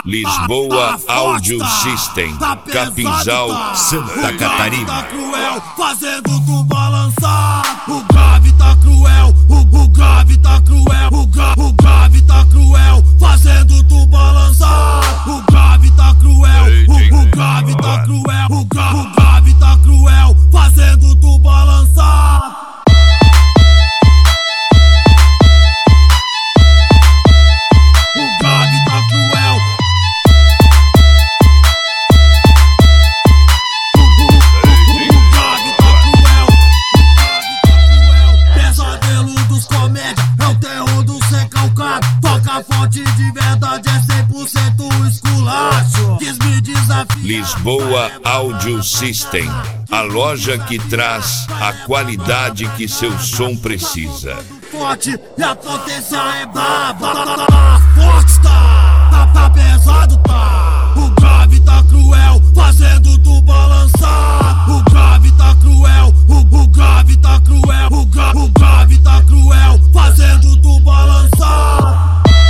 Lisboa Audio System, Capinzal, Santa Catarina. Tá cruel, fazendo tu balançar. O grave tá cruel, o grave tá cruel, o grave tá cruel, fazendo tu balançar. O grave tá cruel, o grave tá cruel, o grave tá cruel, fazendo tu balançar. Toca forte de verdade, é 100% esculacho. Quis me desafiar. Lisboa Audio System, a loja que traz a qualidade que seu som precisa. Forte e a potência é braba. Forte tá pesado tá. O grave tá cruel, fazendo tu balançar. O grave tá cruel, o grave tá cruel, o grave tá cruel, fazendo tu balançar.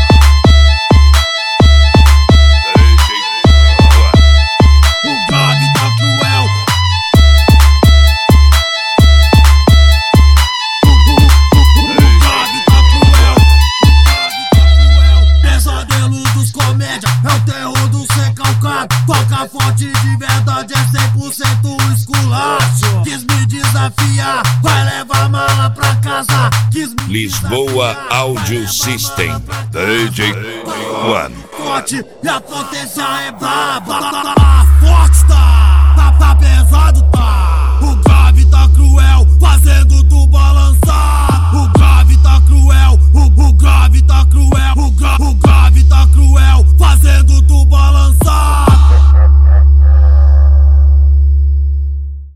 Toca forte de verdade, é 100% esculacho. Quis me desafiar, vai levar mala pra casa. Lisboa Audio System, DJ One. Forte e a potência é braba. Forte tá pesado